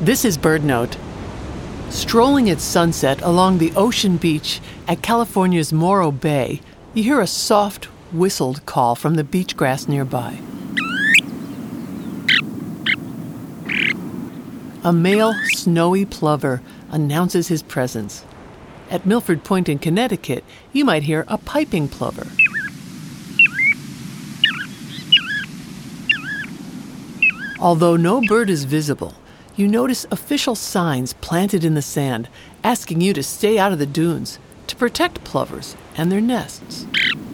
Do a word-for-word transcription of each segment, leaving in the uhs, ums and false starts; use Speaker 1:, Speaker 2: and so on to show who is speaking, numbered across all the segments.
Speaker 1: This is BirdNote. Strolling at sunset along the ocean beach at California's Morro Bay, you hear a soft, whistled call from the beach grass nearby. A male snowy plover announces his presence. At Milford Point in Connecticut, you might hear a piping plover. Although no bird is visible, you notice official signs planted in the sand asking you to stay out of the dunes to protect plovers and their nests.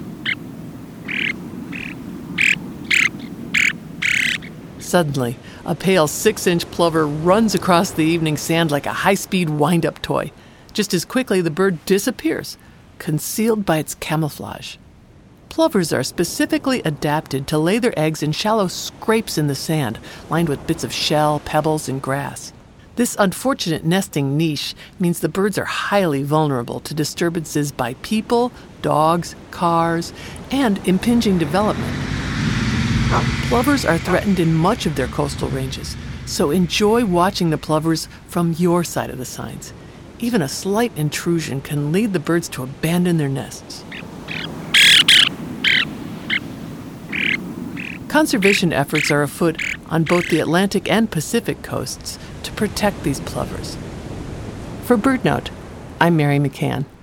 Speaker 1: Suddenly, a pale six-inch plover runs across the evening sand like a high-speed wind-up toy. Just as quickly, the bird disappears, concealed by its camouflage. Plovers are specifically adapted to lay their eggs in shallow scrapes in the sand, lined with bits of shell, pebbles, and grass. This unfortunate nesting niche means the birds are highly vulnerable to disturbances by people, dogs, cars, and impinging development. Plovers are threatened in much of their coastal ranges, so enjoy watching the plovers from your side of the signs. Even a slight intrusion can lead the birds to abandon their nests. Conservation efforts are afoot on both the Atlantic and Pacific coasts to protect these plovers. For BirdNote, I'm Mary McCann.